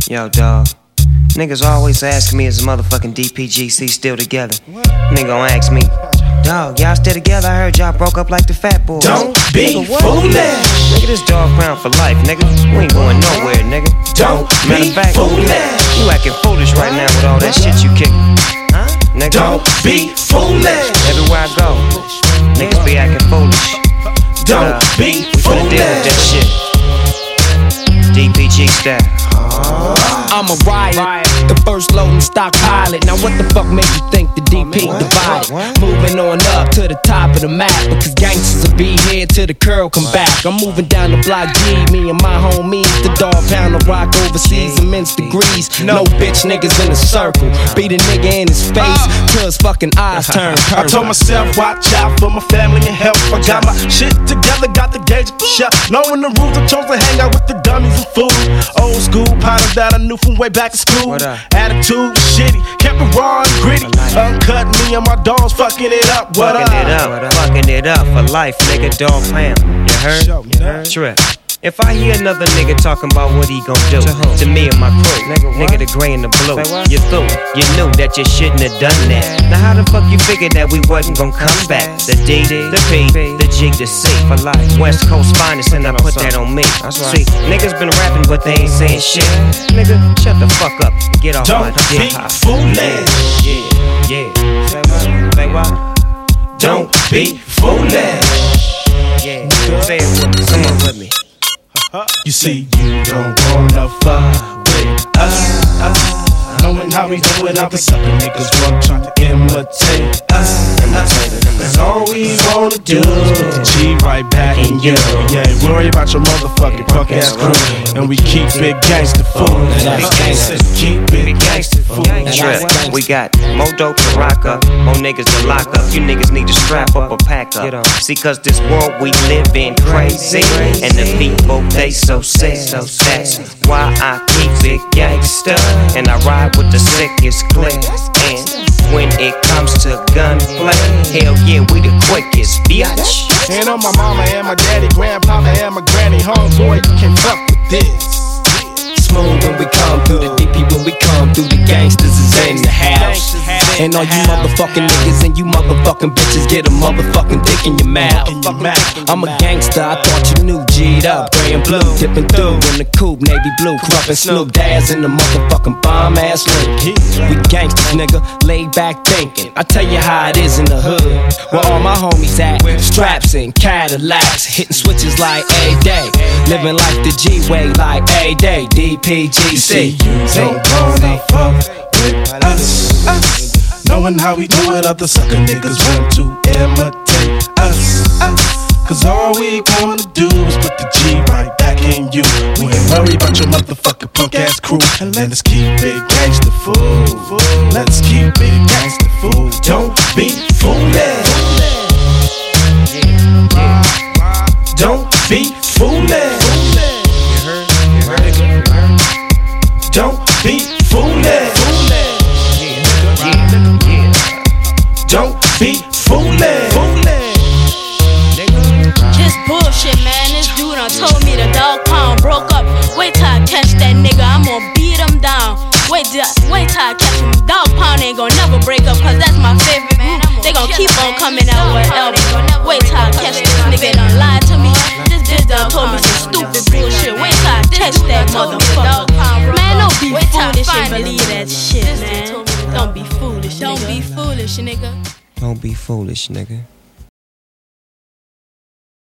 Yo, dawg. Niggas always ask me, is the motherfucking DPGC still together? Nigga gon' ask me, dawg, y'all still together? I heard y'all broke up like the Fat Boys. Don't be foolish. Nigga, this Dog Pound for life, nigga. We ain't going nowhere, nigga. Don't Matter be of fact, foolish. You acting foolish right now with all that shit you kicking. Huh? Nigga. Don't be foolish. Everywhere I go, niggas be acting foolish. Don't be we finna deal with that shit. DPG style. I'm a riot, the first loading stock pilot. Now what the fuck made you think the DP divided? Moving on up to the top of the map, because gangsters will be here till the curl come back. I'm moving down the block G, me and my homies. The Dog Pound of rock overseas, immense degrees. No bitch niggas in a circle. Beat a nigga in his face till his fucking eyes turn purple. I told myself, watch out for my family and health. I got my shit together, got the gauge shut. Knowing the rules, I chose to hang out with the dummies and fools. Old school partners that I knew from way back in school. Attitude was shitty, kept it raw and gritty. Uncut, me and my dogs fucking it up. Fucking it up for life, nigga. Dog Pound. You heard? Trip. If I hear another nigga talking about what he gon' do to me and my crew, nigga the gray and the blue, you through. You knew that you shouldn't have done that. Now how the fuck you figured that we wasn't gon' come back? The D, the P, the G, the C for life. West Coast finest, and I put that on me. See, niggas been rapping but they ain't saying shit. Nigga, shut the fuck up and get off my dick. Don't be foolish. Yeah. Say what? Don't be foolish. Yeah. Say it with me. Come on with me. You see, you don't wanna fuck with us. Knowing how we do it, other sucker niggas want trying to imitate us. That's all we wanna do. Put the G right back in you. Yeah, worry about your motherfucking punk ass crew. And we keep it gangsta fool. Keep it gangsta fool. Trip. We got more dope to rock up, more niggas to lock up. You niggas need to strap up or pack up. See, cause this world we live in crazy, and the people they so sad. That's why I keep it gangsta, and I ride with the sickest click. And when it comes to gunplay, hell yeah, we the quickest, bitch. And on my mama and my daddy, grandpapa and my granny, homeboy, you can't fuck with this. Smooth when we come through, the DP when we come through, the gangsters is in the house. And all you motherfucking niggas and you motherfucking bitches get a motherfucking dick in your mouth. I'm a gangster, I thought you knew. G'd up, gray and blue, dipping through in the coupe, navy blue, Crump and Snoop Dazz in the motherfucking bomb ass link. We gangsters, nigga, laid back thinking. I tell you how it is in the hood, where all my homies at. Straps and Cadillacs, hitting switches like a day, living like the G-way like a day. DPGC. You don't wanna fuck with us. Knowing how we do it, other sucker niggas want to imitate us. Cause all we gonna do is put the G right back in you. We ain't worried about your motherfucking punk ass crew. And let's keep it gangsta fool. Let's keep it gangsta fool. Don't be foolish. Don't be foolish. Don't be foolish. Don't be foolish. Just bullshit, man. This dude done told me the Dog Pound broke up. Wait till I catch that nigga, I'm gonna beat him down. Wait till I catch him. Dog Pound ain't gonna never break up, cause that's my favorite group. They gon' keep on coming out with albums. Wait till I catch this nigga, done lied to me. This done told me some stupid bullshit. Wait till I catch that motherfucker. Man, don't be foolish and believe that shit, man. Don't be foolish, nigga. Don't be foolish, nigga. Don't be foolish, nigga.